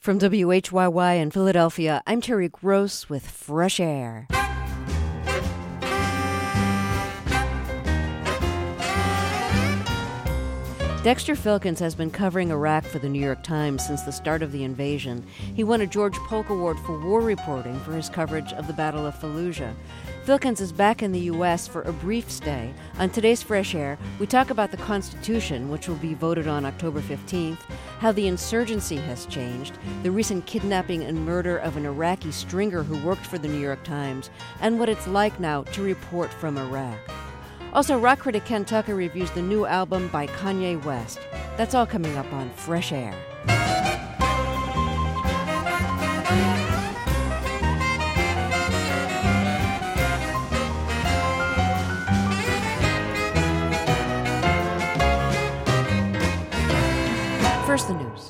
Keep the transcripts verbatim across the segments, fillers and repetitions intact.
From W H Y Y in Philadelphia, I'm Terry Gross with Fresh Air. Dexter Filkins has been covering Iraq for the New York Times since the start of the invasion. He won a George Polk Award for war reporting for his coverage of the Battle of Fallujah. Filkins is back in the U S for a brief stay. On today's Fresh Air, we talk about the Constitution, which will be voted on October fifteenth, how the insurgency has changed, the recent kidnapping and murder of an Iraqi stringer who worked for the New York Times, and what it's like now to report from Iraq. Also, rock critic Ken Tucker reviews the new album by Kanye West. That's all coming up on Fresh Air. First, the news.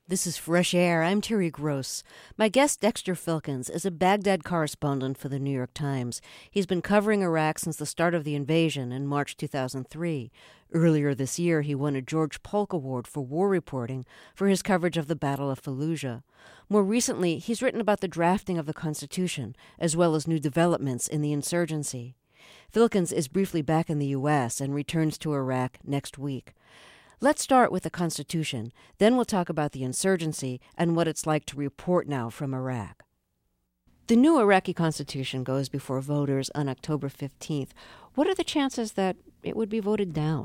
This is Fresh Air. I'm Terry Gross. My guest, Dexter Filkins, is a Baghdad correspondent for the New York Times. He's been covering Iraq since the start of the invasion in March two thousand three. Earlier this year, he won a George Polk Award for war reporting for his coverage of the Battle of Fallujah. More recently, he's written about the drafting of the Constitution, as well as new developments in the insurgency. Filkins is briefly back in the U S and returns to Iraq next week. Let's start with the Constitution. Then we'll talk about the insurgency and what it's like to report now from Iraq. The new Iraqi Constitution goes before voters on October fifteenth. What are the chances that it would be voted down?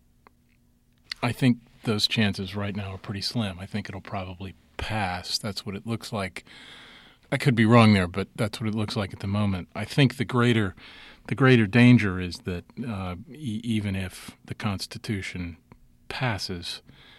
I think those chances right now are pretty slim. I think it'll probably pass. That's what it looks like. I could be wrong there, but that's what it looks like at the moment. I think the greater, the greater danger is that uh, e- even if the Constitution passes,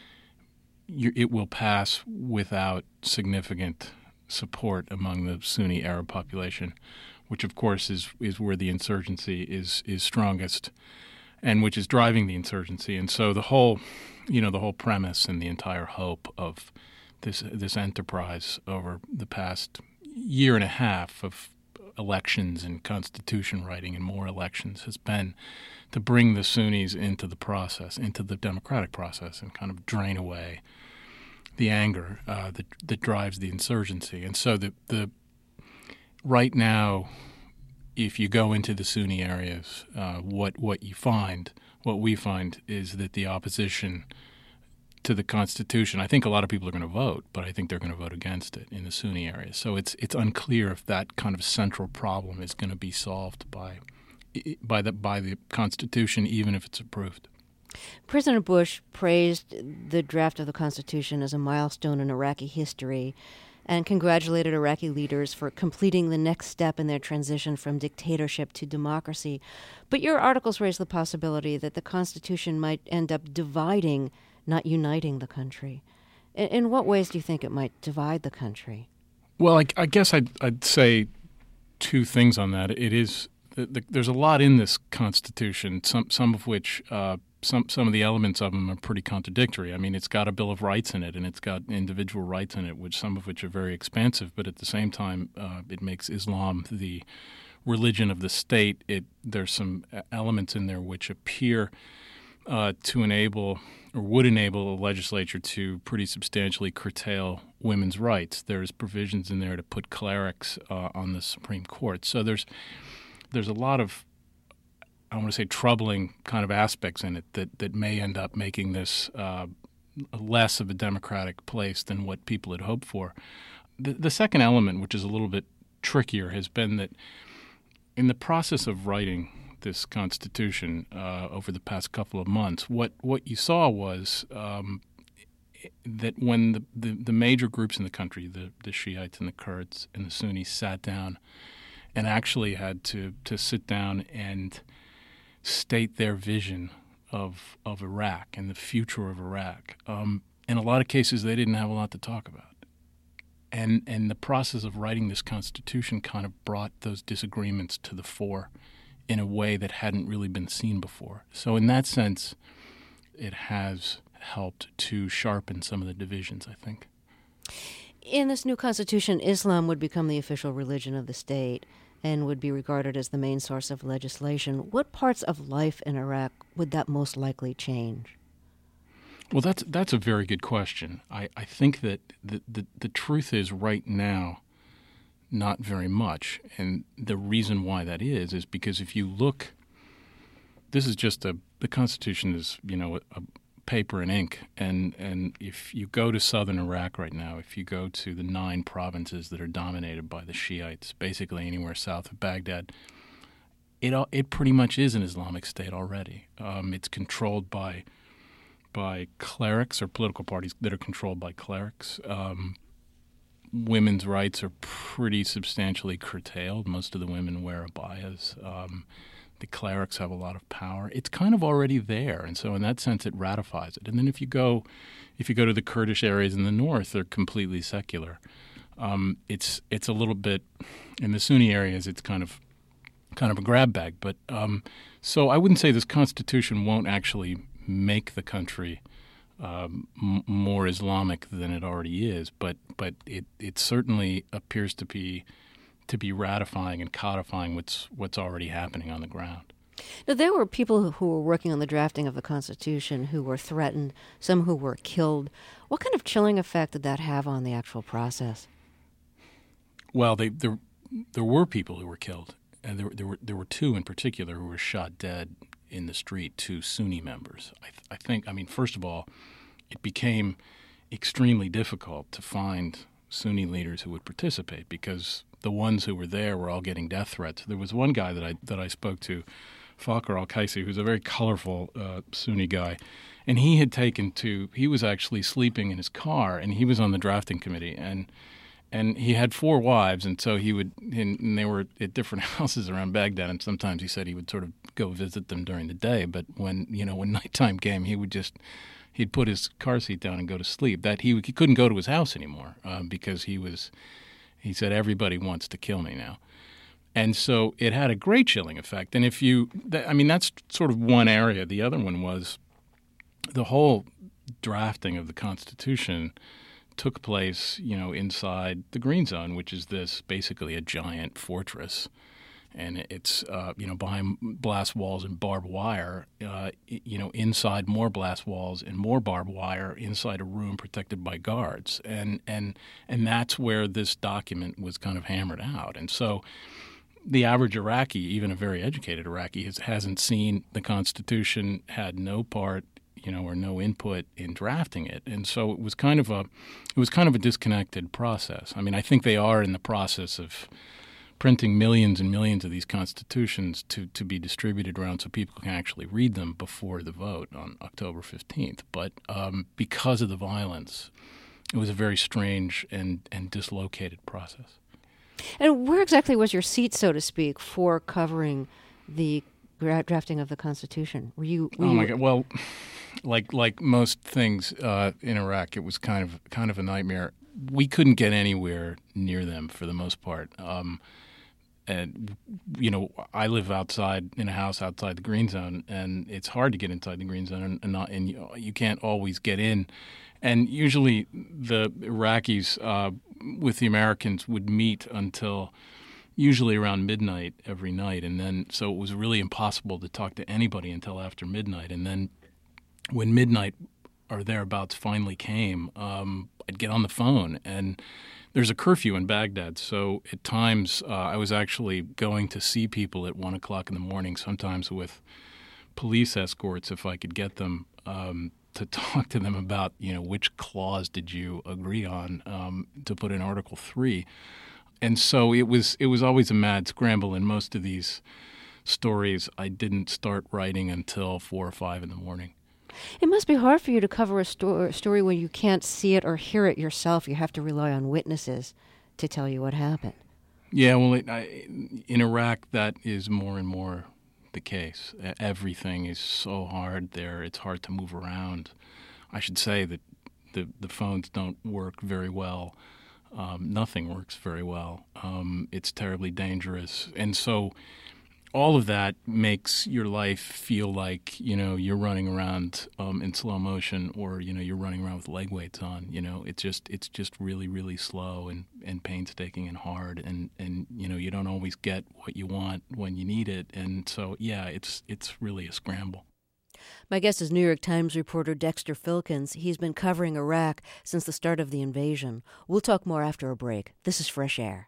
you, it will pass without significant support among the Sunni Arab population, which of course is is where the insurgency is is strongest, and which is driving the insurgency. And so the whole, you know, the whole premise and the entire hope of this this enterprise over the past year and a half of elections and constitution writing and more elections has been to bring the Sunnis into the process, into the democratic process, and kind of drain away the anger uh, that that drives the insurgency. And so the the right now, if you go into the Sunni areas, uh, what what you find, what we find, is that the opposition to the Constitution, I think a lot of people are going to vote, but I think they're going to vote against it in the Sunni areas. So it's it's unclear if that kind of central problem is going to be solved by by the by the Constitution, even if it's approved. President Bush praised the draft of the Constitution as a milestone in Iraqi history and congratulated Iraqi leaders for completing the next step in their transition from dictatorship to democracy. But your articles raise the possibility that the Constitution might end up dividing, not uniting the country. In, in what ways do you think it might divide the country? Well, I, I guess I'd, I'd say two things on that. It is the, the, there's a lot in this Constitution, some some of which uh, some some of the elements of them are pretty contradictory. I mean, it's got a Bill of Rights in it, and it's got individual rights in it, which some of which are very expansive. But at the same time, uh, it makes Islam the religion of the state. It there's some elements in there which appear uh, to enable or would enable a legislature to pretty substantially curtail women's rights. There's provisions in there to put clerics uh, on the Supreme Court. So there's there's a lot of, I want to say, troubling kind of aspects in it that, that may end up making this uh, less of a democratic place than what people had hoped for. The, the second element, which is a little bit trickier, has been that in the process of writing this Constitution uh, over the past couple of months, what, what you saw was um, that when the, the, the major groups in the country, the, the Shiites and the Kurds and the Sunnis, sat down and actually had to, to sit down and state their vision of of Iraq and the future of Iraq, um, in a lot of cases they didn't have a lot to talk about. And, and the process of writing this Constitution kind of brought those disagreements to the fore in a way that hadn't really been seen before. So in that sense, it has helped to sharpen some of the divisions, I think. In this new Constitution, Islam would become the official religion of the state and would be regarded as the main source of legislation. What parts of life in Iraq would that most likely change? Well, that's that's a very good question. I, I think that the, the, the truth is right now, not very much. And the reason why that is is because if you look, this is just a, the Constitution is, you know, a, a paper and ink. And, and if you go to southern Iraq right now, if you go to the nine provinces that are dominated by the Shiites, basically anywhere south of Baghdad, it it pretty much is an Islamic state already. Um, it's controlled by by clerics or political parties that are controlled by clerics. Um, women's rights are pretty substantially curtailed. Most of the women wear abayas. Um, the clerics have a lot of power. It's kind of already there, and so in that sense, it ratifies it. And then if you go, if you go to the Kurdish areas in the north, they're completely secular. Um, it's it's a little bit in the Sunni areas. It's kind of kind of a grab bag. But um, so I wouldn't say this Constitution won't actually make the country um, m- more Islamic than it already is, but but it, it certainly appears to be to be ratifying and codifying what's what's already happening on the ground. Now, there were people who were working on the drafting of the Constitution who were threatened, some who were killed. What kind of chilling effect did that have on the actual process? Well, they, there there were people who were killed, and there there were there were two in particular who were shot dead in the street, two Sunni members. I, th- I think, I mean, first of all, it became extremely difficult to find Sunni leaders who would participate because the ones who were there were all getting death threats. There was one guy that I that I spoke to, Fakhr al-Qaisi, who's a very colorful uh, Sunni guy, and he had taken to, he was actually sleeping in his car, and he was on the drafting committee, and and he had four wives, and so he would, and, and they were at different houses around Baghdad, and sometimes he said he would sort of go visit them during the day, but when, you know, when nighttime came, he would just, he'd put his car seat down and go to sleep. That he, he couldn't go to his house anymore uh, because he was, he said, everybody wants to kill me now. And so it had a great chilling effect. And if you, I mean, that's sort of one area. The other one was the whole drafting of the Constitution took place, you know, inside the Green Zone, which is this basically a giant fortress. And it's, uh, you know, behind blast walls and barbed wire, uh, you know, inside more blast walls and more barbed wire, inside a room protected by guards. And, and, and that's where this document was kind of hammered out. And so the average Iraqi, even a very educated Iraqi, has, hasn't seen the Constitution, had no part, you know, or no input in drafting it. And so it was kind of a, it was kind of a disconnected process. I mean, I think they are in the process of printing millions and millions of these constitutions to, to be distributed around so people can actually read them before the vote on October fifteenth. But um, because of the violence, it was a very strange and, and dislocated process. And where exactly was your seat, so to speak, for covering the gra- drafting of the Constitution? Were you? Were oh my you... God! Well, like like most things uh, in Iraq, it was kind of kind of a nightmare. We couldn't get anywhere near them for the most part. Um, and you know, I live outside in a house outside the Green Zone, and it's hard to get inside the Green Zone, and, and, not, and you, you can't always get in. And usually, the Iraqis uh, with the Americans would meet until usually around midnight every night, and then so it was really impossible to talk to anybody until after midnight. And then when midnight or thereabouts finally came, um, I'd get on the phone, and there's a curfew in Baghdad, so at times uh, I was actually going to see people at one o'clock in the morning, sometimes with police escorts if I could get them, um, to talk to them about, you know, which clause did you agree on um, to put in Article three. And so it was it was always a mad scramble, and most of these stories I didn't start writing until four or five in the morning. It must be hard for you to cover a sto- story when you can't see it or hear it yourself. You have to rely on witnesses to tell you what happened. Yeah, well, it, I, in Iraq, that is more and more the case. Everything is so hard there. It's hard to move around. I should say that the, the phones don't work very well. Um, nothing works very well. Um, it's terribly dangerous. And so all of that makes your life feel like, you know, you're running around um, in slow motion, or, you know, you're running around with leg weights on. You know, it's just it's just really, really slow and, and painstaking and hard. And, and, you know, you don't always get what you want when you need it. And so, yeah, it's it's really a scramble. My guest is New York Times reporter Dexter Filkins. He's been covering Iraq since the start of the invasion. We'll talk more after a break. This is Fresh Air.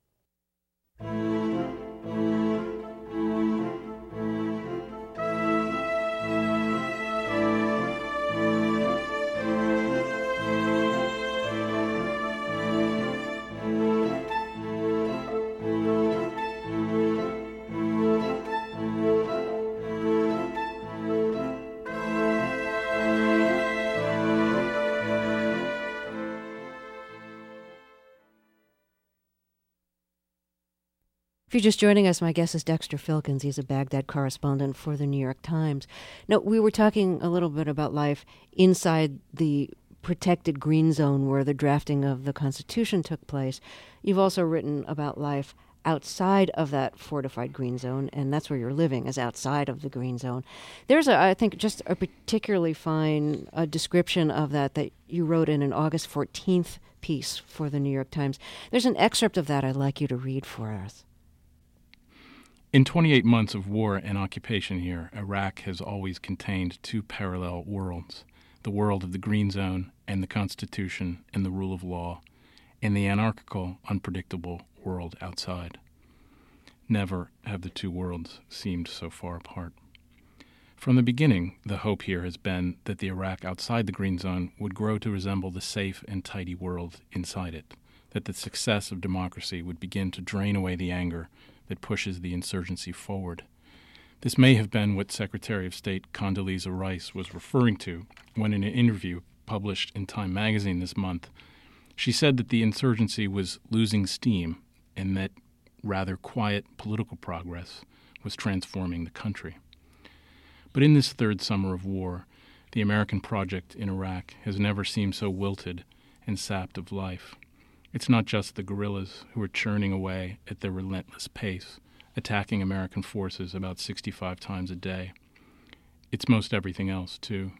If you're just joining us, my guest is Dexter Filkins. He's a Baghdad correspondent for the New York Times. Now, we were talking a little bit about life inside the protected Green Zone where the drafting of the Constitution took place. You've also written about life outside of that fortified green zone, and that's where you're living, is outside of the green zone. There's, a, I think, just a particularly fine uh, description of that that you wrote in an August fourteenth piece for the New York Times. There's an excerpt of that I'd like you to read for us. In twenty-eight months of war and occupation here, Iraq has always contained two parallel worlds, the world of the Green Zone and the Constitution and the rule of law, and the anarchical, unpredictable world outside. Never have the two worlds seemed so far apart. From the beginning, the hope here has been that the Iraq outside the Green Zone would grow to resemble the safe and tidy world inside it, that the success of democracy would begin to drain away the anger that pushes the insurgency forward. This may have been what Secretary of State Condoleezza Rice was referring to when, in an interview published in Time magazine this month, she said that the insurgency was losing steam and that rather quiet political progress was transforming the country. But in this third summer of war, the American project in Iraq has never seemed so wilted and sapped of life. It's not just the guerrillas who are churning away at their relentless pace, attacking American forces about sixty-five times a day. It's most everything else, too.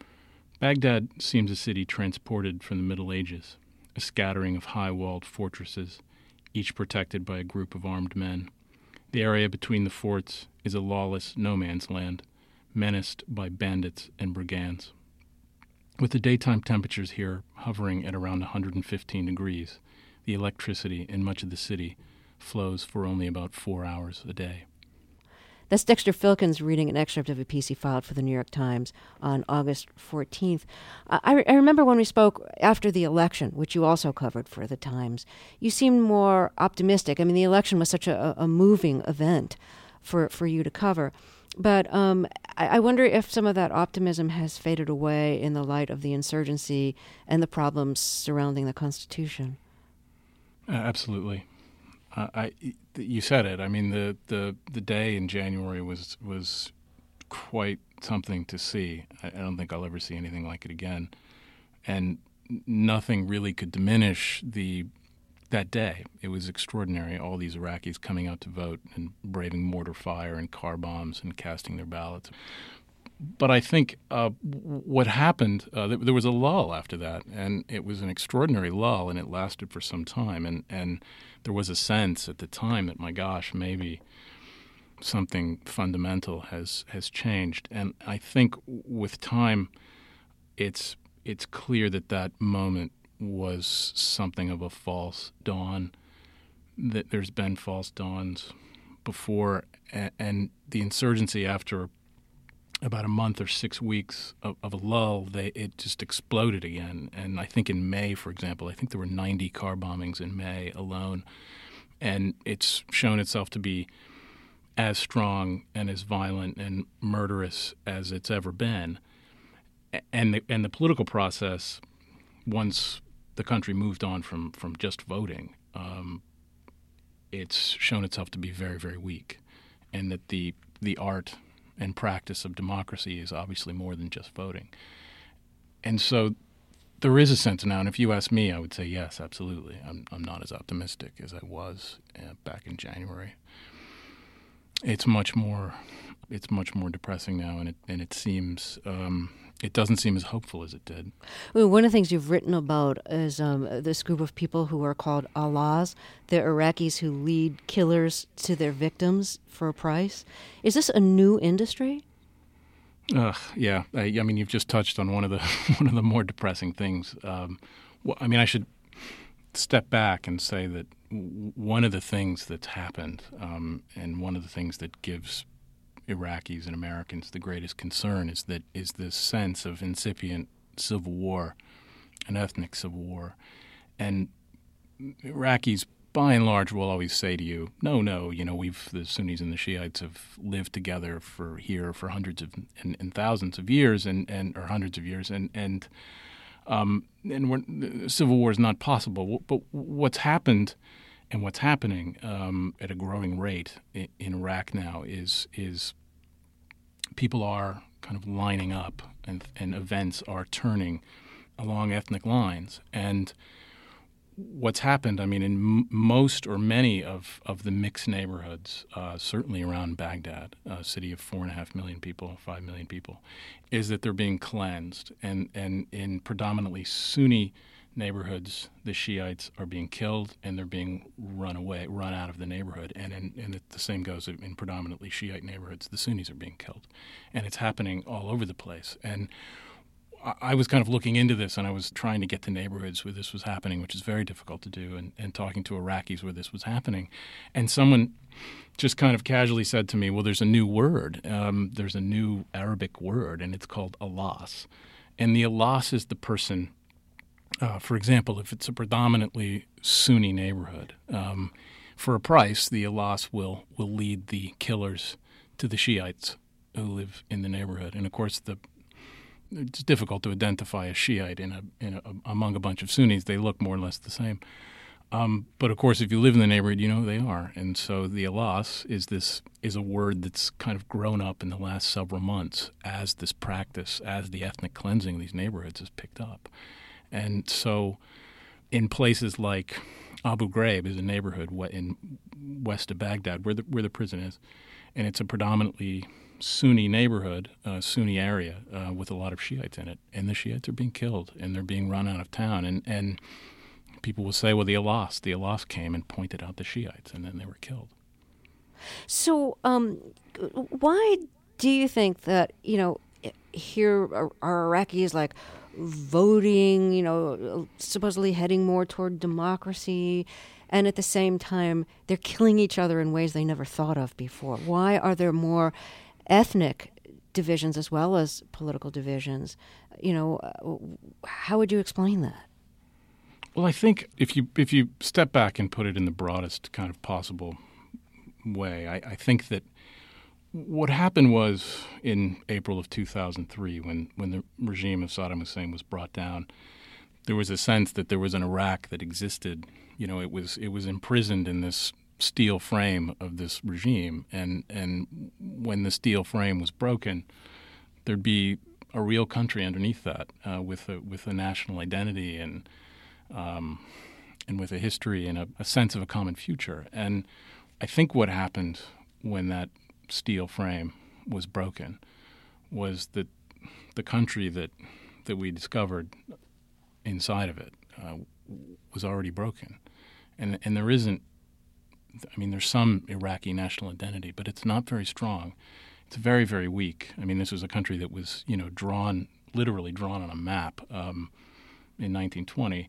Baghdad seems a city transported from the Middle Ages, a scattering of high-walled fortresses, each protected by a group of armed men. The area between the forts is a lawless no-man's land, menaced by bandits and brigands. With the daytime temperatures here hovering at around one hundred fifteen degrees, the electricity in much of the city flows for only about four hours a day. That's Dexter Filkins reading an excerpt of a piece he filed for the New York Times on August fourteenth. Uh, I, re- I remember when we spoke after the election, which you also covered for the Times, you seemed more optimistic. I mean, the election was such a, a moving event for, for you to cover. But um, I, I wonder if some of that optimism has faded away in the light of the insurgency and the problems surrounding the Constitution. Uh, absolutely. Uh, I, you said it. I mean, the, the, the day in January was was quite something to see. I, I don't think I'll ever see anything like it again. And nothing really could diminish the that day. It was extraordinary, all these Iraqis coming out to vote and braving mortar fire and car bombs and casting their ballots. But I think uh, what happened, uh, th- there was a lull after that, and it was an extraordinary lull, and it lasted for some time. And, and there was a sense at the time that, my gosh, maybe something fundamental has, has changed. And I think with time, it's it's clear that that moment was something of a false dawn, that there's been false dawns before, and, and the insurgency after about a month or six weeks of, of a lull, they, it just exploded again. And I think in May, for example, I think there were ninety car bombings in May alone. And it's shown itself to be as strong and as violent and murderous as it's ever been. And the, and the political process, once the country moved on from, from just voting, um, it's shown itself to be very, very weak. And that the the art and practice of democracy is obviously more than just voting. And so there is a sense now, and if you ask me, I would say yes, absolutely. I'm I'm not as optimistic as I was uh, back in January. It's much more, it's much more depressing now, and it and it seems um, it doesn't seem as hopeful as it did. Well, one of the things you've written about is um, this group of people who are called Allahs, the Iraqis who lead killers to their victims for a price. Is this a new industry? Uh, yeah, I, I mean, you've just touched on one of the one of the more depressing things. Um, well, I mean, I should step back and say that w- one of the things that's happened, um, and one of the things that gives Iraqis and Americans the greatest concern is that is this sense of incipient civil war, an ethnic civil war, and Iraqis, by and large, will always say to you, no, no, you know, we've, the Sunnis and the Shiites have lived together for here for hundreds of and, and thousands of years, and, and or hundreds of years, and and um, and we're, civil war is not possible. But what's happened and what's happening um, at a growing rate in, in Iraq now is is people are kind of lining up, and and events are turning along ethnic lines, and what's happened, I mean, in m- most or many of, of the mixed neighborhoods, uh, certainly around Baghdad, a city of four and a half million people, five million people, is that they're being cleansed. And, and in predominantly Sunni neighborhoods, the Shiites are being killed and they're being run away, run out of the neighborhood. And, in, and it, the same goes in predominantly Shiite neighborhoods. The Sunnis are being killed. And it's happening all over the place. And I was kind of looking into this, and I was trying to get to neighborhoods where this was happening, which is very difficult to do, and, and talking to Iraqis where this was happening. And someone just kind of casually said to me, well, there's a new word. Um, there's a new Arabic word, and it's called alas. And the alas is the person, uh, for example, if it's a predominantly Sunni neighborhood, um, for a price, the alas will, will lead the killers to the Shiites who live in the neighborhood. And, of course, the it's difficult to identify a Shiite in a, in a, among a bunch of Sunnis. They look more or less the same. Um, but of course, if you live in the neighborhood, you know who they are. And so the alas is this is a word that's kind of grown up in the last several months as this practice, as the ethnic cleansing of these neighborhoods has picked up. And so, in places like Abu Ghraib is a neighborhood in west of Baghdad where the where the prison is, and it's a predominantly Sunni neighborhood, uh, Sunni area uh, with a lot of Shiites in it, and the Shiites are being killed and they're being run out of town. And, and people will say, well, the alas, the alas came and pointed out the Shiites, and then they were killed. So, um, why do you think that you know here are, are Iraqis like voting, you know, supposedly heading more toward democracy, and at the same time they're killing each other in ways they never thought of before? Why are there more ethnic divisions as well as political divisions? You know, how would you explain that? Well, I think if you if you step back and put it in the broadest kind of possible way, I, I think that what happened was in April of two thousand three, when, when the regime of Saddam Hussein was brought down, there was a sense that there was an Iraq that existed. You know, it was it was imprisoned in this steel frame of this regime, and and when the steel frame was broken, there'd be a real country underneath that, uh, with a with a national identity and um, and with a history and a, a sense of a common future. And I think what happened when that steel frame was broken was that the country that that we discovered inside of it uh, was already broken, and and there isn't. I mean, there's some Iraqi national identity, but it's not very strong. It's very, very weak. I mean, this was a country that was, you know, drawn, literally drawn on a map um, in nineteen twenty.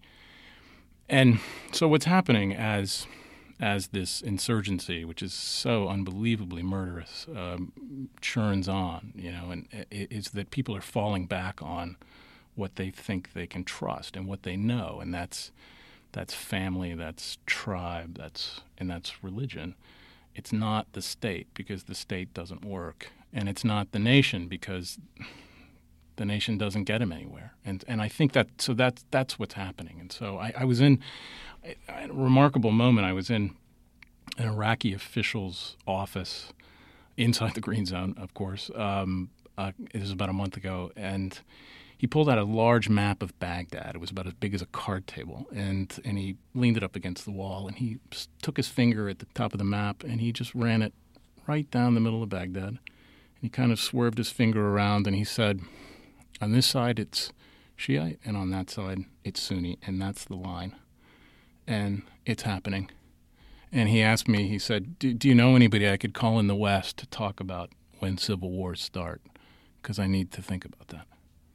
And so what's happening as as this insurgency, which is so unbelievably murderous, um, churns on, you know, and it, is that people are falling back on what they think they can trust and what they know, and that's That's family, that's tribe, that's and that's religion. It's not the state, because the state doesn't work. And it's not the nation, because the nation doesn't get them anywhere. And and I think that so that's that's what's happening. And so I, I was in a remarkable moment. I was in an Iraqi official's office inside the Green Zone, of course. Um, uh, it was about a month ago, and he pulled out a large map of Baghdad. It was about as big as a card table, and and he leaned it up against the wall, and he took his finger at the top of the map, and he just ran it right down the middle of Baghdad. And he kind of swerved his finger around, and he said, on this side it's Shiite, and on that side it's Sunni, and that's the line. And it's happening. And he asked me, he said, do, do you know anybody I could call in the West to talk about when civil wars start? Because I need to think about that.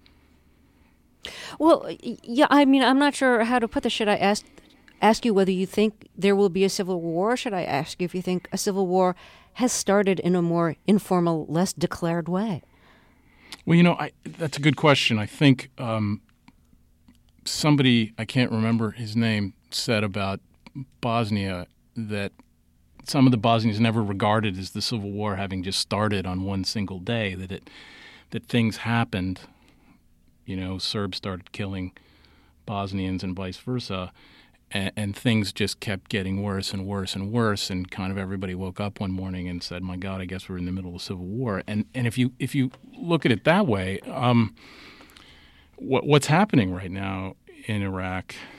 Well, yeah, I mean, I'm not sure how to put this. Should I ask ask you whether you think there will be a civil war? Or should I ask you if you think a civil war has started in a more informal, less declared way? Well, you know, I, that's a good question. I think um, somebody, I can't remember his name, said about Bosnia that some of the Bosnians never regarded as the civil war having just started on one single day, that it that things happened. You know, Serbs started killing Bosnians and vice versa, and, and things just kept getting worse and worse and worse, and kind of everybody woke up one morning and said, my God, I guess we're in the middle of civil war. And and if you if you look at it that way, um, what what's happening right now in Iraq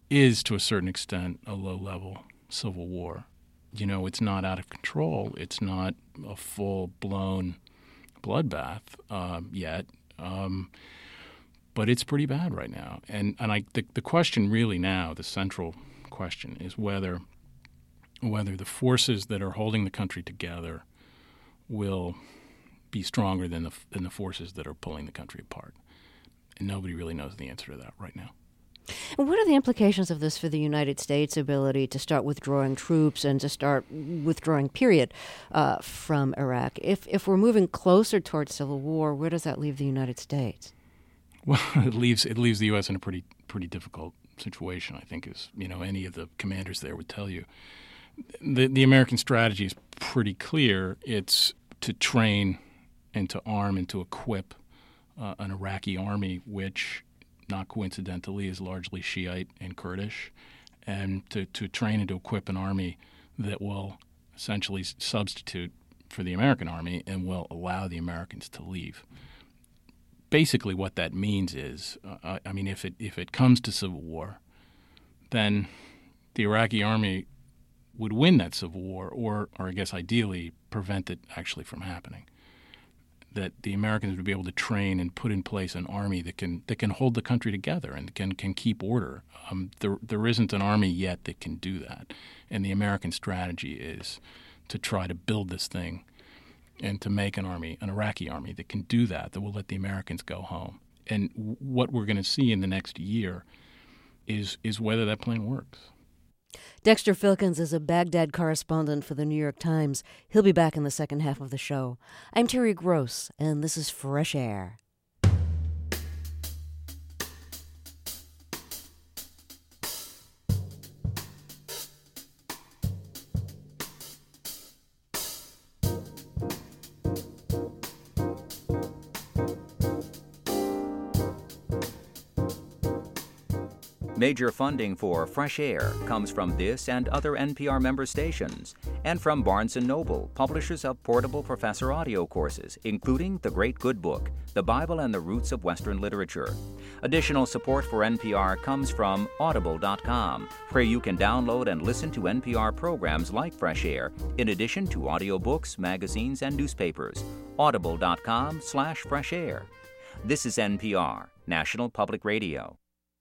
is, to a certain extent, a low-level civil war. You know, it's not out of control. It's not a full-blown bloodbath uh, yet, um, but it's pretty bad right now. And and I the, the question really now, the central question, is whether whether the forces that are holding the country together will be stronger than the than the forces that are pulling the country apart. And nobody really knows the answer to that right now. And what are the implications of this for the United States' ability to start withdrawing troops and to start withdrawing, period, uh, from Iraq? If if we're moving closer towards civil war, where does that leave the United States? Well, it leaves it leaves the U S in a pretty pretty difficult situation, I think, as you know any of the commanders there would tell you. The the American strategy is pretty clear. It's to train and to arm and to equip uh, an Iraqi army, which, not coincidentally, is largely Shiite and Kurdish, and to, to train and to equip an army that will essentially substitute for the American army and will allow the Americans to leave. Basically what that means is, uh, I mean, if it if it comes to civil war, then the Iraqi army would win that civil war, or, or I guess ideally prevent it actually from happening. That the Americans would be able to train and put in place an army that can that can hold the country together and can can keep order. Um, there there isn't an army yet that can do that, and the American strategy is to try to build this thing and to make an army, an Iraqi army that can do that, that will let the Americans go home. And w- what we're going to see in the next year is is whether that plan works. Dexter Filkins is a Baghdad correspondent for the New York Times. He'll be back in the second half of the show. I'm Terry Gross, and this is Fresh Air. Major funding for Fresh Air comes from this and other N P R member stations, and from Barnes and Noble, publishers of portable professor audio courses, including The Great Good Book, The Bible and the Roots of Western Literature. Additional support for N P R comes from Audible dot com, where you can download and listen to N P R programs like Fresh Air, in addition to audiobooks, magazines, and newspapers. Audible dot com slash Fresh Air. This is N P R, National Public Radio.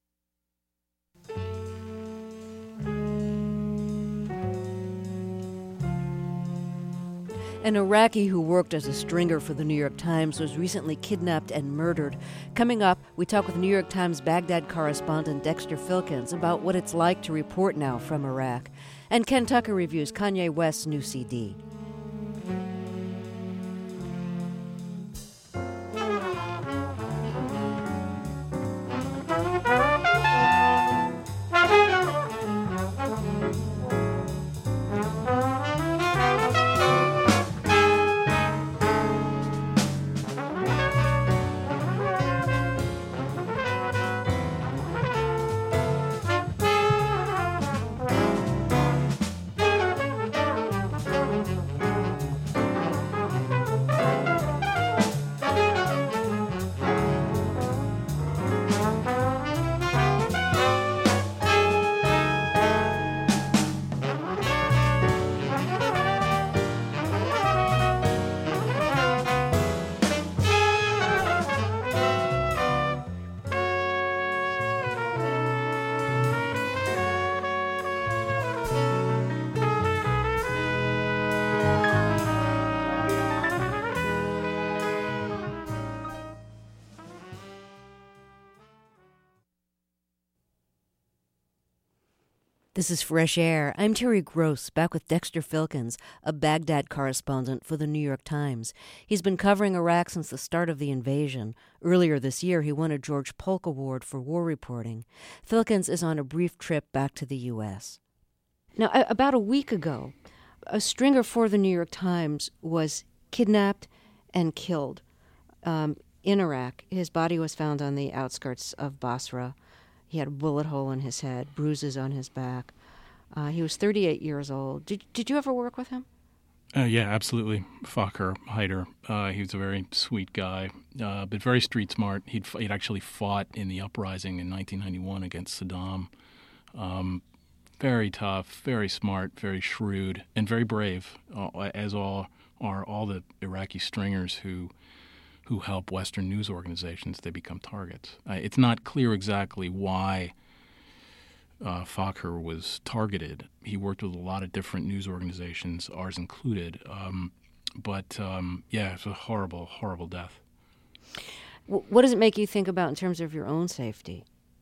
An Iraqi who worked as a stringer for the New York Times was recently kidnapped and murdered. Coming up, we talk with New York Times Baghdad correspondent Dexter Filkins about what it's like to report now from Iraq. And Ken Tucker reviews Kanye West's new C D. This is Fresh Air. I'm Terry Gross, back with Dexter Filkins, a Baghdad correspondent for the New York Times. He's been covering Iraq since the start of the invasion. Earlier this year, he won a George Polk Award for war reporting. Filkins is on a brief trip back to the U S. Now, about a week ago, a stringer for the New York Times was kidnapped and killed um, in Iraq. His body was found on the outskirts of Basra. He had a bullet hole in his head, bruises on his back. Uh, he was thirty-eight years old. Did Did you ever work with him? Uh, yeah, absolutely. Fakhar Haider. Uh, he was a very sweet guy, uh, but very street smart. He'd he'd actually fought in the uprising in nineteen ninety-one against Saddam Um, very tough, very smart, very shrewd, and very brave, uh, as all are all the Iraqi stringers who who help Western news organizations. They become targets. Uh, it's not clear exactly why uh, Fakhur was targeted. He worked with a lot of different news organizations, ours included. Um, but um, yeah, it's a horrible, horrible death. What does it make you think about in terms of your own safety?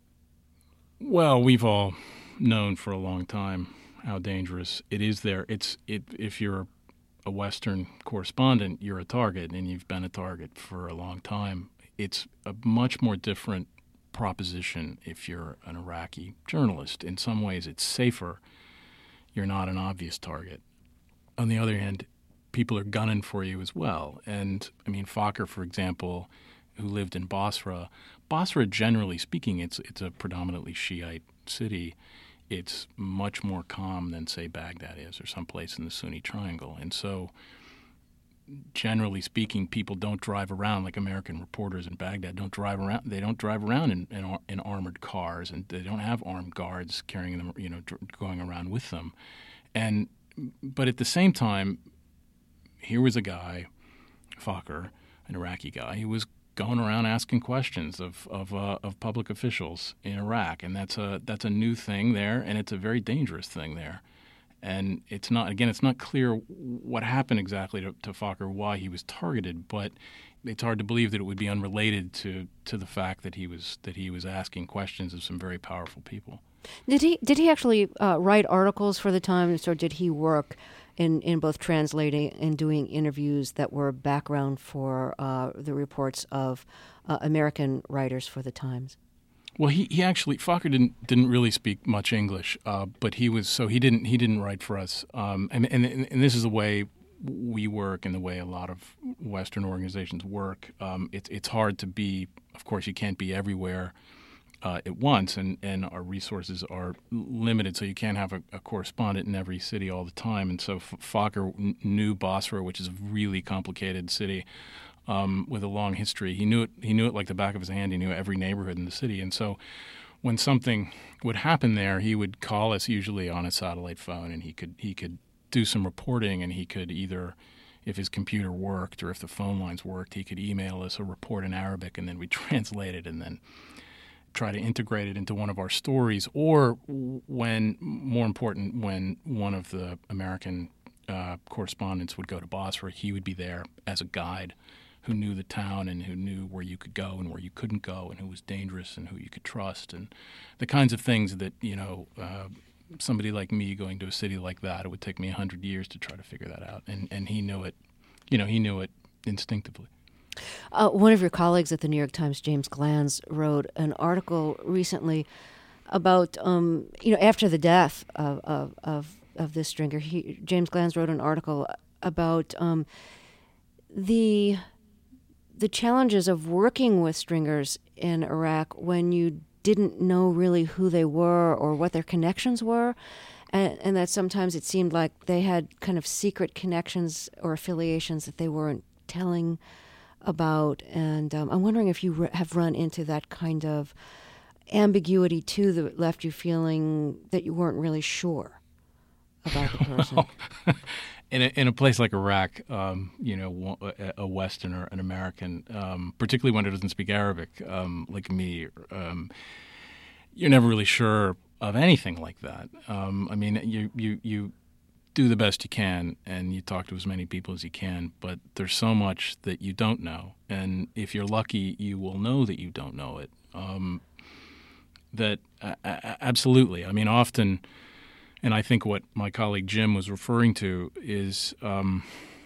Well, we've all known for a long time how dangerous it is there. It's it, if you're a Western correspondent, you're a target, and you've been a target for a long time. It's a much more different proposition if you're an Iraqi journalist. In some ways, it's safer. You're not an obvious target. On the other hand, people are gunning for you as well. And, I mean, Fakhur, for example, who lived in Basra, Basra, generally speaking, it's it's a predominantly Shiite city. It's much more calm than, say, Baghdad is or someplace in the Sunni Triangle. And so, generally speaking, people don't drive around like American reporters in Baghdad don't drive around. They don't drive around in, in, in armored cars, and they don't have armed guards carrying them, you know, going around with them. And but at the same time, here was a guy, Fakhur, an Iraqi guy, who was going around asking questions of of, uh, of public officials in Iraq, and that's a that's a new thing there, and it's a very dangerous thing there. And it's not again, it's not clear what happened exactly to, to Fakhur, why he was targeted, but it's hard to believe that it would be unrelated to, to the fact that he was that he was asking questions of some very powerful people. Did he did he actually uh, write articles for the Times, or did he work in, in both translating and doing interviews that were background for uh, the reports of uh, American writers for the Times? Well, he, he actually Fakhur didn't didn't really speak much English, uh, but he was so he didn't he didn't write for us, um, and, and and this is the way we work and the way a lot of Western organizations work. Um, it's it's hard to be, of course, you can't be everywhere uh, at once, and, and our resources are limited, so you can't have a, a correspondent in every city all the time. And so Fakhur n- knew Basra, which is a really complicated city. Um, with a long history. He knew it he knew it like the back of his hand. He knew every neighborhood in the city. And so when something would happen there, he would call us usually on a satellite phone, and he could he could do some reporting, and he could either, if his computer worked or if the phone lines worked, he could email us a report in Arabic, and then we'd translate it and then try to integrate it into one of our stories. Or when, more important, when one of the American uh, correspondents would go to Basra, he would be there as a guide who knew the town and who knew where you could go and where you couldn't go and who was dangerous and who you could trust, and the kinds of things that, you know, uh, somebody like me going to a city like that, it would take me a hundred years to try to figure that out. And, and he knew it, you know, he knew it instinctively. Uh, one of your colleagues at the New York Times, James Glanz, wrote an article recently about, um, you know, after the death of, of, of, of this stringer, he, James Glanz wrote an article about um, the... the challenges of working with stringers in Iraq when you didn't know really who they were or what their connections were, and, and that sometimes it seemed like they had kind of secret connections or affiliations that they weren't telling about. And um, I'm wondering if you re- have run into that kind of ambiguity too, that left you feeling that you weren't really sure about the person. In a, in a place like Iraq, um, you know, a, a Westerner, an American, um, particularly one who doesn't speak Arabic, um, like me, um, you're never really sure of anything like that. Um, I mean, you, you you do the best you can, and you talk to as many people as you can, but there's so much that you don't know. And if you're lucky, you will know that you don't know it. Um, that uh, absolutely. I mean, often... And I think what my colleague Jim was referring to is um,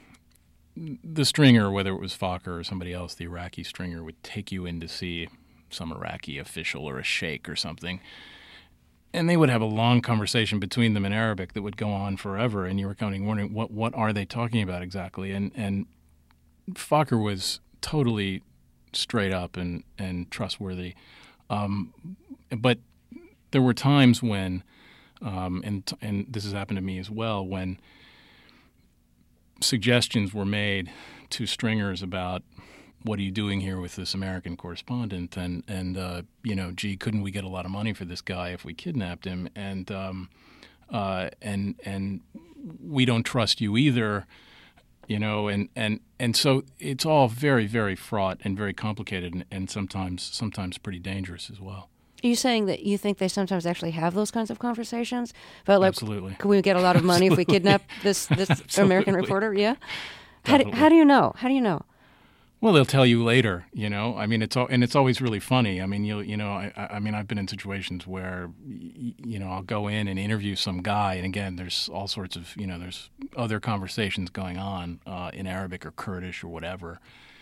the stringer, whether it was Fakhur or somebody else, the Iraqi stringer would take you in to see some Iraqi official or a sheikh or something, and they would have a long conversation between them in Arabic that would go on forever, and you were kind of wondering, what what are they talking about exactly? And and Fakhur was totally straight up and, and trustworthy. Um, but there were times when Um, and and this has happened to me as well, when suggestions were made to stringers about what are you doing here with this American correspondent? And, and uh, you know, gee, couldn't we get a lot of money for this guy if we kidnapped him? And, um, uh, and, and we don't trust you either, you know, and, and, and so it's all very, very fraught and very complicated and, and sometimes, sometimes pretty dangerous as well. Are you saying that you think they sometimes actually have those kinds of conversations about, like, Absolutely. Can we get a lot of money if we kidnap this, this American reporter? Yeah? How do, Definitely. how do you know? How do you know? Well, they'll tell you later, you know. I mean, it's all, and it's always really funny. I mean, you you know, I, I mean, I've been in situations where, you know, I'll go in and interview some guy, and again, there's all sorts of, you know, there's other conversations going on uh, in Arabic or Kurdish or whatever,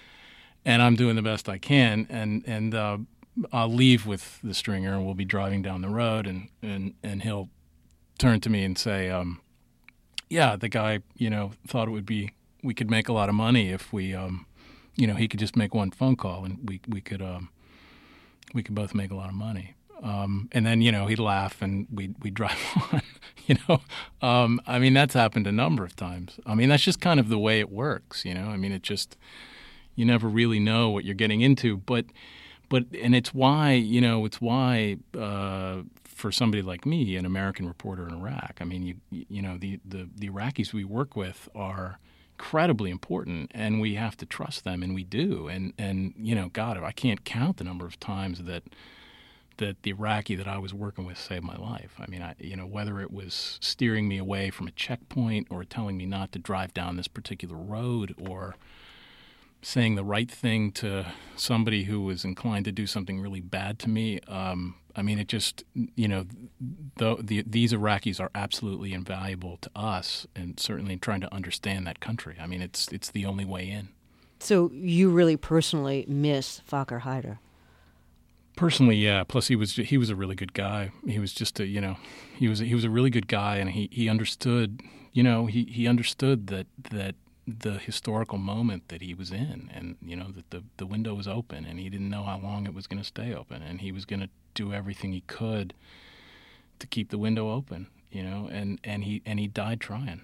and I'm doing the best I can, and and uh, I'll leave with the stringer, and we'll be driving down the road, and and and he'll turn to me and say, um, yeah, the guy, you know, thought it would be, we could make a lot of money if we. Um, You know, he could just make one phone call, and we we could um, we could both make a lot of money. Um, and then, you know, he'd laugh, and we'd we'd drive on. You know, um, I mean, that's happened a number of times. I mean, that's just kind of the way it works. You know, I mean, it just, you never really know what you're getting into. But but and it's why, you know, it's why uh, for somebody like me, an American reporter in Iraq. I mean, you you know, the the, the Iraqis we work with are incredibly important, and we have to trust them, and we do. And and you know, God, I can't count the number of times that that the Iraqi that I was working with saved my life. I mean, I, you know, whether it was steering me away from a checkpoint or telling me not to drive down this particular road or saying the right thing to somebody who was inclined to do something really bad to me. Um, I mean, it just, you know, the, the, these Iraqis are absolutely invaluable to us, and certainly in trying to understand that country. I mean, it's it's the only way in. So you really personally miss Fakhar Haider? Personally, yeah. Plus, he was he was a really good guy. He was just a, you know, he was he was a really good guy, and he, he understood, you know, he, he understood that that the historical moment that he was in, and you know that the the window was open, and he didn't know how long it was going to stay open, and he was going to do everything he could to keep the window open, you know, and, and he and he died trying.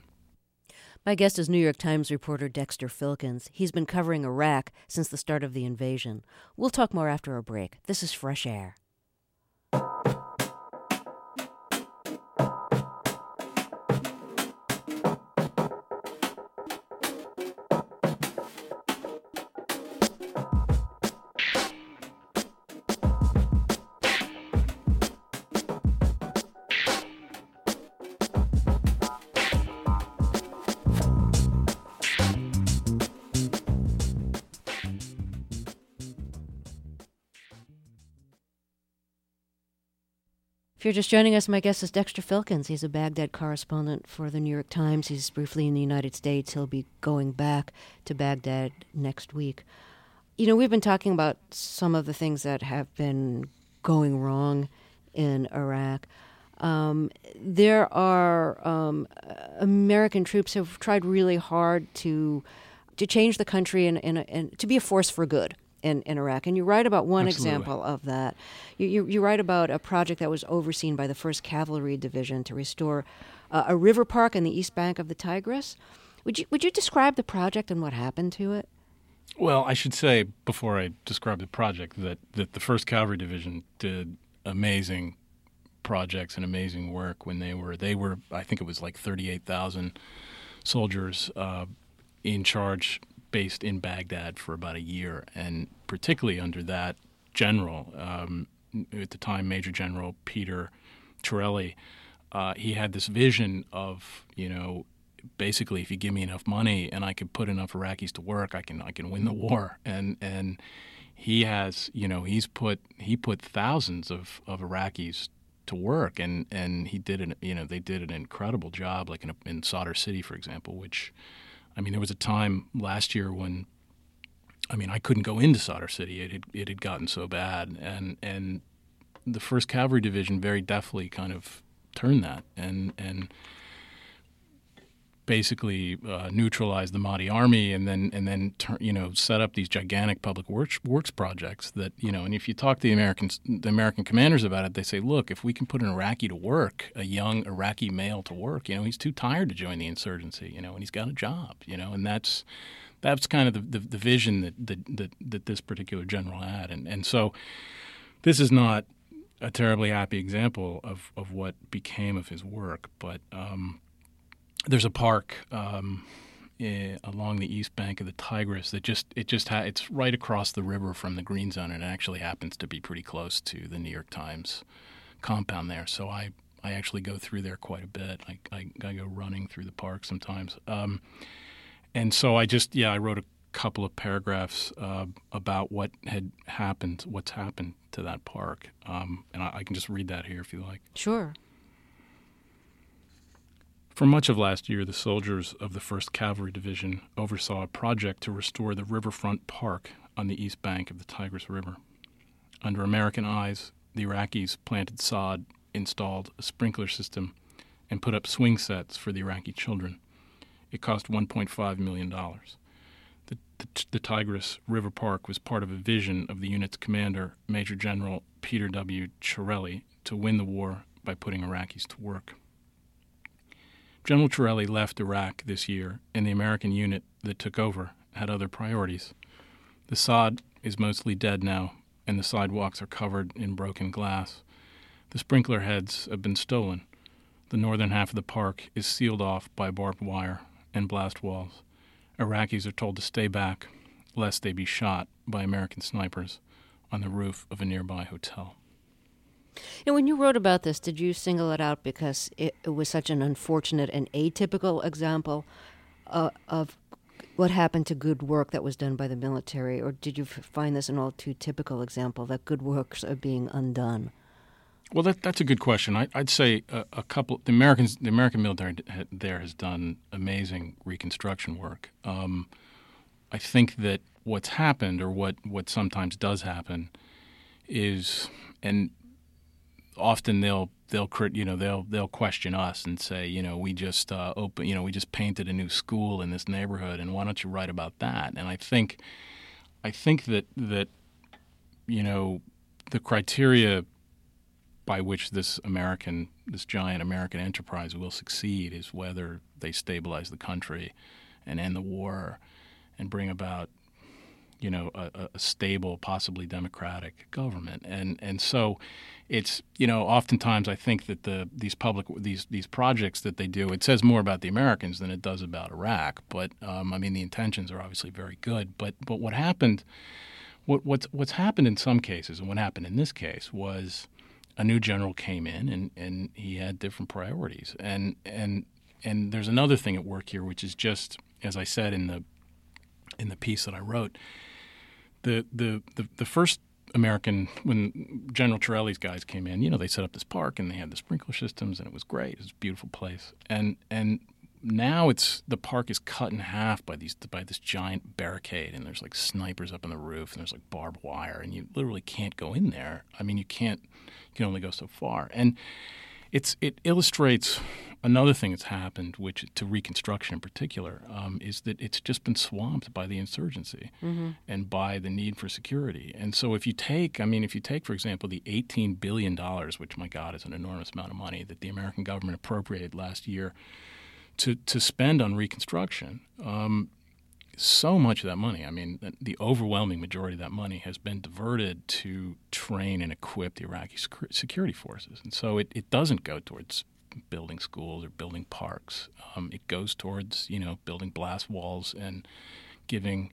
My guest is New York Times reporter Dexter Filkins. He's been covering Iraq since the start of the invasion. We'll talk more after a break. This is Fresh Air. If you're just joining us, my guest is Dexter Filkins. He's a Baghdad correspondent for the New York Times. He's briefly in the United States. He'll be going back to Baghdad next week. You know, we've been talking about some of the things that have been going wrong in Iraq. Um, there are um, American troops who have tried really hard to to change the country and, and, and to be a force for good in, in Iraq. And you write about one Absolutely. example of that. You, you, you write about a project that was overseen by the first Cavalry Division to restore uh, a river park on the east bank of the Tigris. Would you would you describe the project and what happened to it? Well, I should say, before I describe the project, that, that the first Cavalry Division did amazing projects and amazing work when they were, they were I think it was like thirty-eight thousand soldiers uh, in charge, based in Baghdad for about a year, and particularly under that general, um, at the time Major General Peter Torelli, uh, he had this vision of, you know, basically, if you give me enough money and I can put enough Iraqis to work, I can I can win the war. And and he has, you know, he's put he put thousands of, of Iraqis to work, and, and he did an you know they did an incredible job, like in a, in Sadr City, for example. Which, I mean, there was a time last year when, I mean, I couldn't go into Sadr City. It had it had gotten so bad, and and the first Cavalry Division very deftly kind of turned that and and. basically uh, neutralize the Mahdi army, and then and then turn, you know set up these gigantic public works works projects that you know. And if you talk to the Americans, the American commanders about it, they say, look, if we can put an Iraqi to work, a young Iraqi male to work, you know, he's too tired to join the insurgency, you know, and he's got a job, you know, and that's that's kind of the, the, the vision that, that that that this particular general had, and and so this is not a terribly happy example of, of what became of his work, but um, there's a park um, eh, along the east bank of the Tigris that just it just ha- it's right across the river from the Green Zone, and it actually happens to be pretty close to the New York Times compound there. So I, I actually go through there quite a bit. I, I, I go running through the park sometimes, um, and so I just yeah I wrote a couple of paragraphs uh, about what had happened, what's happened to that park, um, and I, I can just read that here if you like. Sure. For much of last year, the soldiers of the first Cavalry Division oversaw a project to restore the riverfront park on the east bank of the Tigris River. Under American eyes, the Iraqis planted sod, installed a sprinkler system, and put up swing sets for the Iraqi children. It cost one point five million dollars. The, the, the Tigris River Park was part of a vision of the unit's commander, Major General Peter W. Chiarelli, to win the war by putting Iraqis to work. General Chiarelli left Iraq this year, and the American unit that took over had other priorities. The sod is mostly dead now, and the sidewalks are covered in broken glass. The sprinkler heads have been stolen. The northern half of the park is sealed off by barbed wire and blast walls. Iraqis are told to stay back, lest they be shot by American snipers on the roof of a nearby hotel. And when you wrote about this, did you single it out because it, it was such an unfortunate and atypical example uh, of what happened to good work that was done by the military, or did you f- find this an all too typical example that good works are being undone? Well, that, that's a good question. I, I'd say a, a couple. The Americans, the American military there has done amazing reconstruction work. Um, I think that what's happened, or what, what sometimes does happen, is, and often they'll they'll you know they'll they'll question us and say, you know, we just uh, open, you know, we just painted a new school in this neighborhood, and why don't you write about that? And I think, I think that that, you know, the criteria by which this American, this giant American enterprise will succeed is whether they stabilize the country and end the war and bring about, you know, a, a stable, possibly democratic government. And and so it's, you know, oftentimes I think that the these public these these projects that they do, it says more about the Americans than it does about Iraq. But um, I mean, the intentions are obviously very good. But but what happened, what what's what's happened in some cases, and what happened in this case was, a new general came in, and, and he had different priorities. And and and there's another thing at work here, which is just, as I said in the in the piece that I wrote, the the the, the first American, when General Chiarelli's guys came in, you know, they set up this park and they had the sprinkler systems, and it was great. It was a beautiful place. And and now it's the park is cut in half by these by this giant barricade, and there's like snipers up on the roof, and there's like barbed wire, and you literally can't go in there. I mean, you can't. You can only go so far. And it's it illustrates another thing that's happened, which to Reconstruction in particular, um, is that it's just been swamped by the insurgency mm-hmm. and by the need for security. And so if you take, I mean, if you take, for example, the eighteen billion dollars, which, my God, is an enormous amount of money that the American government appropriated last year to, to spend on Reconstruction, um, so much of that money, I mean, the overwhelming majority of that money has been diverted to train and equip the Iraqi security forces. And so it, it doesn't go towards building schools or building parks. Um, it goes towards, you know, building blast walls and giving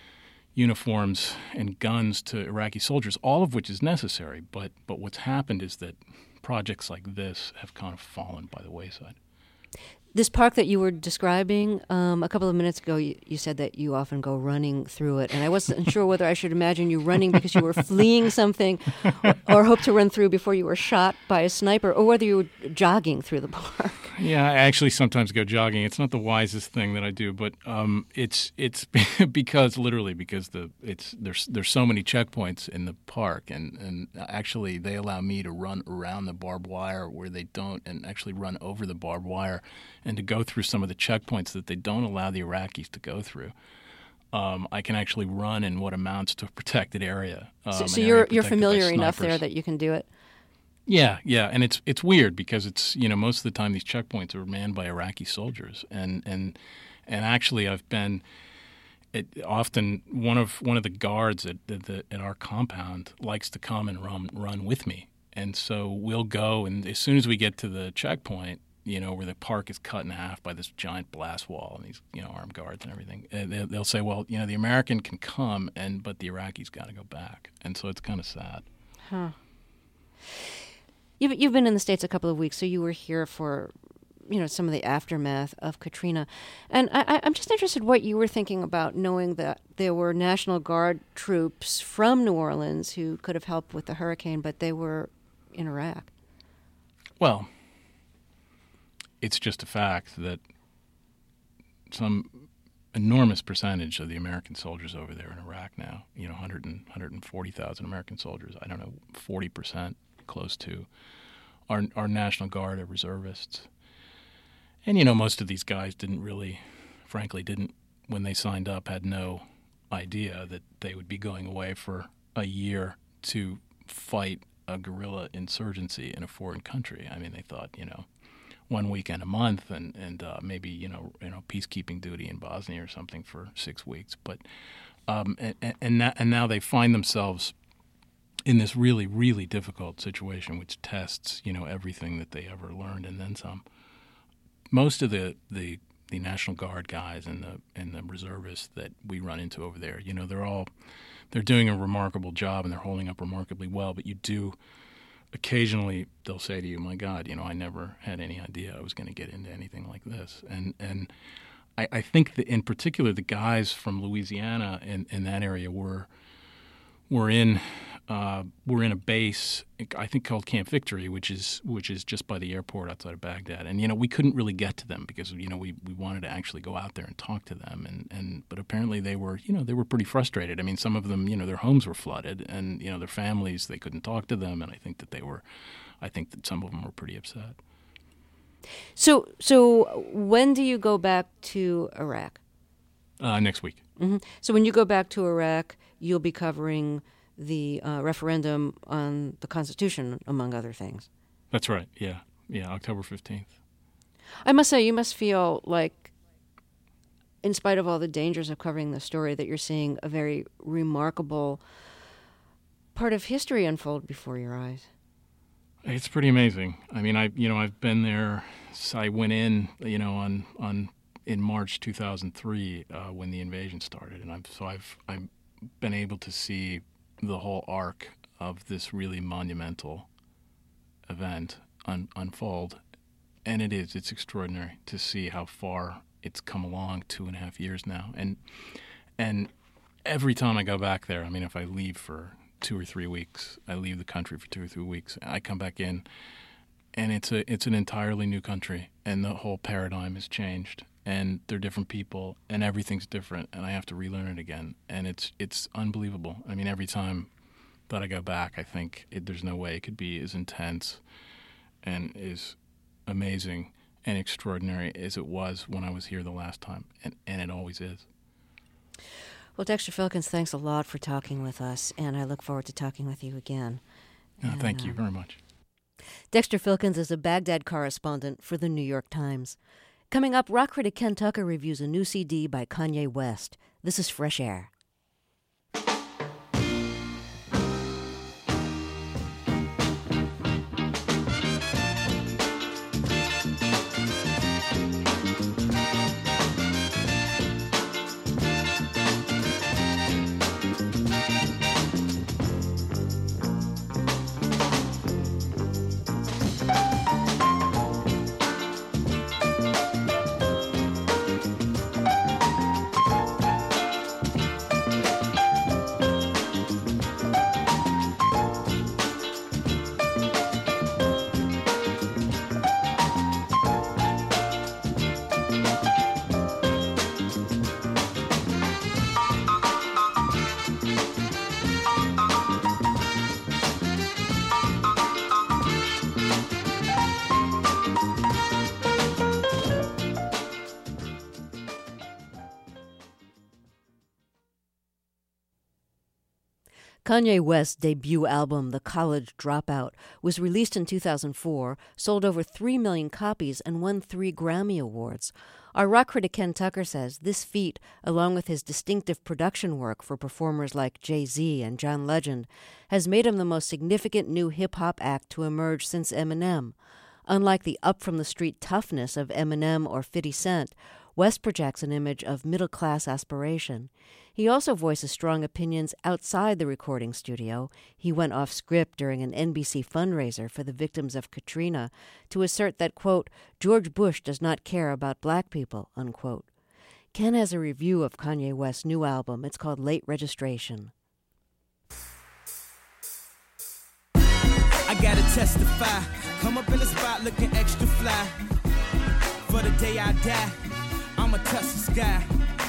uniforms and guns to Iraqi soldiers, all of which is necessary. But, but what's happened is that projects like this have kind of fallen by the wayside. This park that you were describing um, a couple of minutes ago, you, you said that you often go running through it, and I wasn't sure whether I should imagine you running because you were fleeing something, or, or hope to run through before you were shot by a sniper, or whether you were jogging through the park. Yeah, I actually sometimes go jogging. It's not the wisest thing that I do, but um, it's it's because literally because the it's there's there's so many checkpoints in the park, and, and actually they allow me to run around the barbed wire where they don't, and actually run over the barbed wire, and to go through some of the checkpoints that they don't allow the Iraqis to go through. Um, I can actually run in what amounts to a protected area. Um, so so area you're protected you're familiar by enough snipers. there that you can do it? Yeah, yeah, and it's it's weird because it's, you know, most of the time these checkpoints are manned by Iraqi soldiers, and and and actually I've been it, often one of one of the guards at, at, the, at our compound likes to come and run run with me, and so we'll go. And as soon as we get to the checkpoint, you know, where the park is cut in half by this giant blast wall and these, you know, armed guards and everything, and they, they'll say, well, you know, the American can come, and but the Iraqis got to go back, and so it's kind of sad. Huh. You've you've been in the States a couple of weeks, so you were here for, you know, some of the aftermath of Katrina. And I, I'm just interested what you were thinking about knowing that there were National Guard troops from New Orleans who could have helped with the hurricane, but they were in Iraq. Well, it's just a fact that some enormous percentage of the American soldiers over there in Iraq now, you know, one hundred, one hundred forty thousand American soldiers, I don't know, forty percent close to, are, are National Guard or reservists. And, you know, most of these guys didn't really, frankly, didn't, when they signed up, had no idea that they would be going away for a year to fight a guerrilla insurgency in a foreign country. I mean, they thought, you know, one weekend a month and, and uh, maybe, you know, you know, peacekeeping duty in Bosnia or something for six weeks. But, um, and, and, now, and now they find themselves in this really, really difficult situation, which tests, you know, everything that they ever learned and then some. Most of the, the the National Guard guys and the and the reservists that we run into over there, you know, they're all they're doing a remarkable job and they're holding up remarkably well. But you do occasionally they'll say to you, "My God, you know, I never had any idea I was going to get into anything like this." And and I, I think that in particular the guys from Louisiana in, in that area were were in. Uh, we're in a base, I think, called Camp Victory, which is which is just by the airport outside of Baghdad. And, you know, we couldn't really get to them because, you know, we, we wanted to actually go out there and talk to them. And, and but apparently they were, you know, they were pretty frustrated. I mean, some of them, you know, their homes were flooded and, you know, their families, they couldn't talk to them. And I think that they were, I think that some of them were pretty upset. So, so when do you go back to Iraq? Uh, next week. Mm-hmm. So when you go back to Iraq, you'll be covering the uh, referendum on the Constitution, among other things. That's right, yeah. Yeah, October fifteenth. I must say, you must feel like, in spite of all the dangers of covering the story, that you're seeing a very remarkable part of history unfold before your eyes. It's pretty amazing. I mean, I you know, I've been there. So I went in, you know, on on in March two thousand three uh, when the invasion started, and I've so I've I've been able to see the whole arc of this really monumental event un- unfold. And it is, it's extraordinary to see how far it's come along two and a half years now. And and every time I go back there, I mean, if I leave for two or three weeks, I leave the country for two or three weeks, I come back in, and it's a it's an entirely new country, and the whole paradigm has changed. And they're different people, and everything's different, and I have to relearn it again. And it's it's unbelievable. I mean, every time that I go back, I think it, there's no way it could be as intense and as amazing and extraordinary as it was when I was here the last time, and, and it always is. Well, Dexter Filkins, thanks a lot for talking with us, and I look forward to talking with you again. Uh, and, thank you um, very much. Dexter Filkins is a Baghdad correspondent for the New York Times. Coming up, rock critic Ken Tucker reviews a new C D by Kanye West. This is Fresh Air. Kanye West's debut album, The College Dropout, was released in two thousand four, sold over three million copies, and won three Grammy Awards. Our rock critic Ken Tucker says this feat, along with his distinctive production work for performers like Jay-Z and John Legend, has made him the most significant new hip-hop act to emerge since Eminem. Unlike the up-from-the-street toughness of Eminem or fifty Cent, West projects an image of middle-class aspiration. He also voices strong opinions outside the recording studio. He went off script during an N B C fundraiser for the victims of Katrina to assert that, quote, George Bush does not care about black people, unquote. Ken has a review of Kanye West's new album. It's called Late Registration. I gotta testify. Come up in the spot looking extra fly. For the day I die, I'ma touch the sky.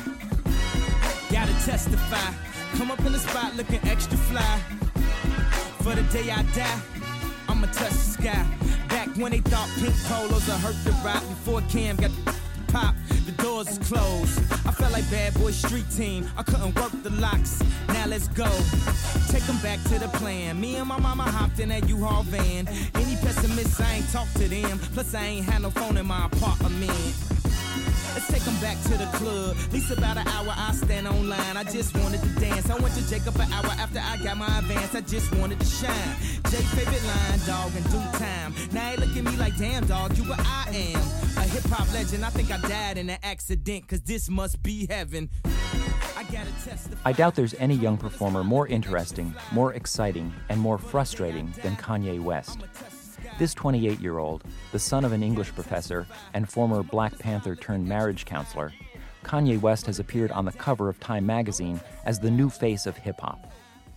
Gotta testify. Come up in the spot looking extra fly. For the day I die, I'ma touch the sky. Back when they thought pink polos would hurt the rock. Before Cam got the pop, the doors is closed. I felt like Bad Boy Street Team. I couldn't work the locks. Now let's go. Take them back to the plan. Me and my mama hopped in that U-Haul van. Any pessimists, I ain't talk to them. Plus I ain't had no phone in my apartment. Let's take them back to the club. At least about an hour I stand online. I just wanted to dance. I went to Jacob an hour after I got my advance. I just wanted to shine. Jay favorite line, dog, in due time. Now they look at me like, damn, dog, you what I am. A hip-hop legend. I think I died in an accident, cause this must be heaven. I gotta testify. I doubt there's any young performer more interesting, more exciting, and more frustrating than Kanye West. This twenty-eight-year-old, the son of an English professor and former Black Panther-turned-marriage counselor, Kanye West has appeared on the cover of Time magazine as the new face of hip-hop.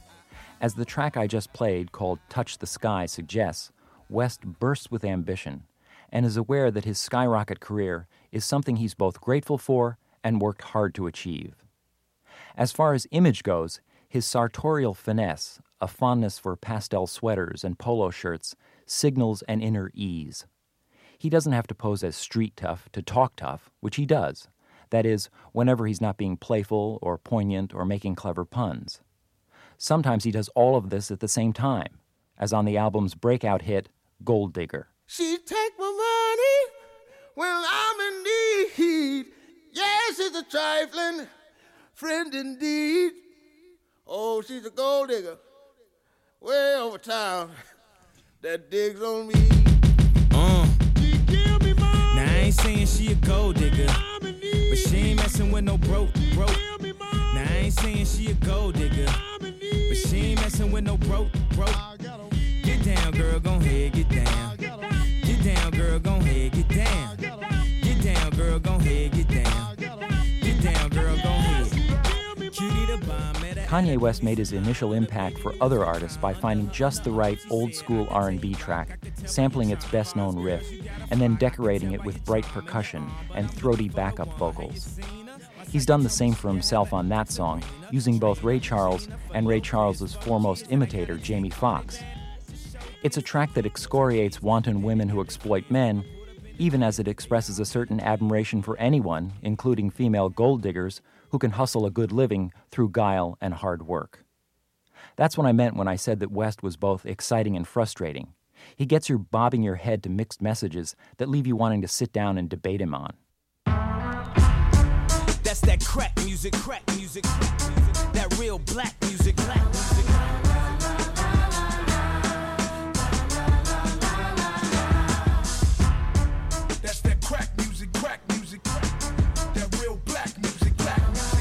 As the track I just played, called Touch the Sky, suggests, West bursts with ambition and is aware that his skyrocket career is something he's both grateful for and worked hard to achieve. As far as image goes, his sartorial finesse, a fondness for pastel sweaters and polo shirts, signals an inner ease. He doesn't have to pose as street tough to talk tough, which he does. That is, whenever he's not being playful or poignant or making clever puns. Sometimes he does all of this at the same time, as on the album's breakout hit, Gold Digger. She take my money when I'm in need. Yes, it's a trifling friend indeed. Oh, she's a gold digger way over town that digs on me. Uh. She give me money. Now I ain't saying she a gold digger, but she ain't messing with no broke, broke. Now I ain't saying she a gold digger, but she ain't messing with no broke, broke. Get down, girl, gon' ahead, get down. Get down, girl, gon' ahead, get down. Get down, girl, gon' ahead, get down. Get down, girl, gon' ahead. Kanye West made his initial impact for other artists by finding just the right old-school R and B track, sampling its best-known riff, and then decorating it with bright percussion and throaty backup vocals. He's done the same for himself on that song, using both Ray Charles and Ray Charles's foremost imitator, Jamie Foxx. It's a track that excoriates wanton women who exploit men, even as it expresses a certain admiration for anyone, including female gold diggers, who can hustle a good living through guile and hard work. That's what I meant when I said that West was both exciting and frustrating. He gets you bobbing your head to mixed messages that leave you wanting to sit down and debate him on. That's that crack music, crack music, crack music. That real black music, black music. That's that crack music, crack music, crack. That real black music, black music.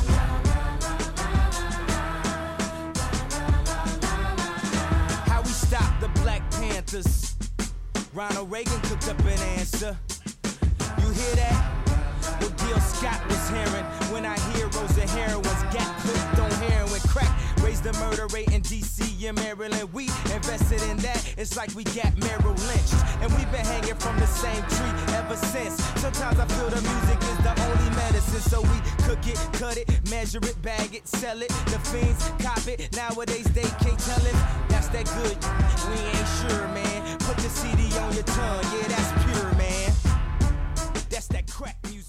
How we stop the Black Panthers? Ronald Reagan cooked up an answer. You hear that? What Gil Scott was hearing when our heroes and heroines got hooked on heroin. Crack raised the murder rate in D C and Maryland. We invested in that, it's like we got Merrill Lynch. And we've been hanging from the same tree ever since. Sometimes I feel the music is the only medicine. So we cook it, cut it, measure it, bag it, sell it. The fiends cop it, nowadays they can't tell it. That's that good, we ain't sure, man. Put the C D on your tongue, yeah, that's pure, man. That's that crack music, crack.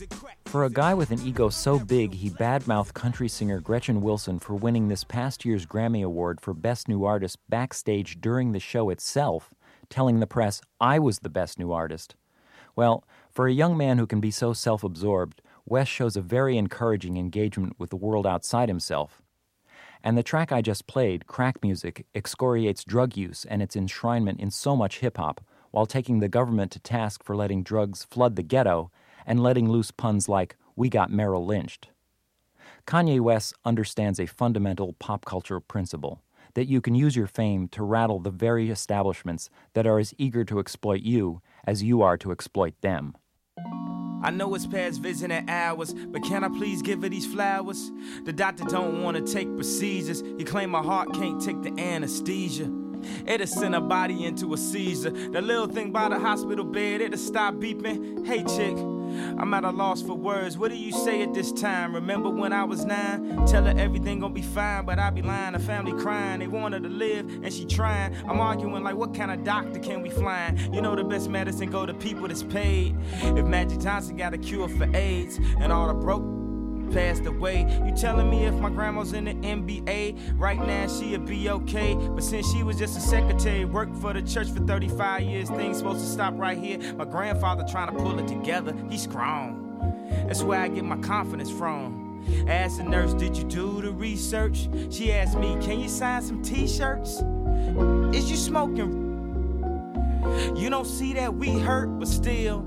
For a guy with an ego so big he badmouthed country singer Gretchen Wilson for winning this past year's Grammy Award for Best New Artist backstage during the show itself, telling the press I was the best new artist. Well, for a young man who can be so self-absorbed, West shows a very encouraging engagement with the world outside himself. And the track I just played, Crack Music, excoriates drug use and its enshrinement in so much hip-hop, while taking the government to task for letting drugs flood the ghetto and letting loose puns like, we got Merrill lynched. Kanye West understands a fundamental pop culture principle, that you can use your fame to rattle the very establishments that are as eager to exploit you as you are to exploit them. I know it's past visiting hours, but can I please give her these flowers? The doctor don't want to take procedures. He claim my heart can't take the anesthesia. It'll send a body into a seizure. The little thing by the hospital bed, it'll stop beeping. Hey chick, I'm at a loss for words. What do you say at this time? Remember when I was nine? Tell her everything gonna be fine, but I be lying. The family crying, they want her to live, and she trying. I'm arguing like, what kind of doctor can we find? You know the best medicine go to people that's paid. If Magic Johnson got a cure for AIDS, and all the broke passed away, you telling me if my grandma's in the N B A right now she'd be okay? But since she was just a secretary, worked for the church for thirty-five years, things supposed to stop right here. My grandfather trying to pull it together, he's strong. That's where I get my confidence from. Asked the nurse, did you do the research? She asked me, can you sign some t-shirts? Is you smoking? You don't see that we hurt, but still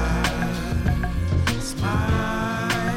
I smile.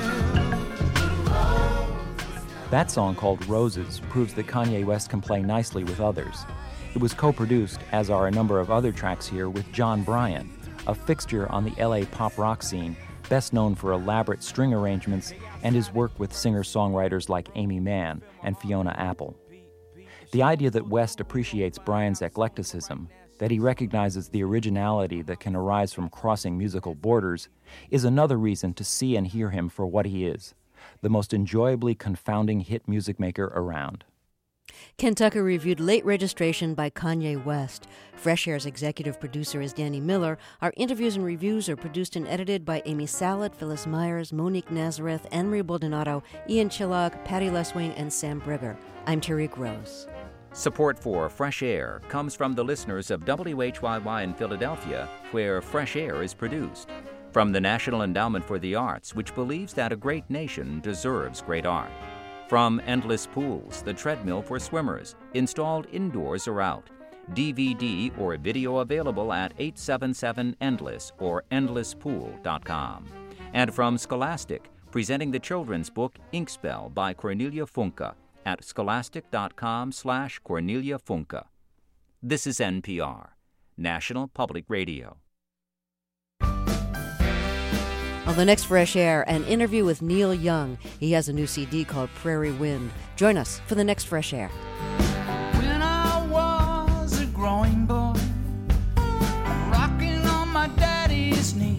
That song, called Roses, proves that Kanye West can play nicely with others. It was co-produced, as are a number of other tracks here, with John Bryan, a fixture on the L A pop rock scene, best known for elaborate string arrangements and his work with singer-songwriters like Amy Mann and Fiona Apple. The idea that West appreciates Bryan's eclecticism, that he recognizes the originality that can arise from crossing musical borders, is another reason to see and hear him for what he is, the most enjoyably confounding hit music maker around. Ken Tucker reviewed Late Registration by Kanye West. Fresh Air's executive producer is Danny Miller. Our interviews and reviews are produced and edited by Amy Salat, Phyllis Myers, Monique Nazareth, Anne-Marie Baldonado, Ian Chillag, Patty Leswing, and Sam Brigger. I'm Terry Gross. Support for Fresh Air comes from the listeners of W H Y Y in Philadelphia, where Fresh Air is produced. From the National Endowment for the Arts, which believes that a great nation deserves great art. From Endless Pools, the treadmill for swimmers, installed indoors or out. D V D or video available at eight seven seven endless or endless pool dot com. And from Scholastic, presenting the children's book Inkspell by Cornelia Funke at scholastic.com slash Cornelia Funke. This is N P R, National Public Radio. On the next Fresh Air, an interview with Neil Young. He has a new C D called Prairie Wind. Join us for the next Fresh Air. When I was a growing boy, rocking on my daddy's knee,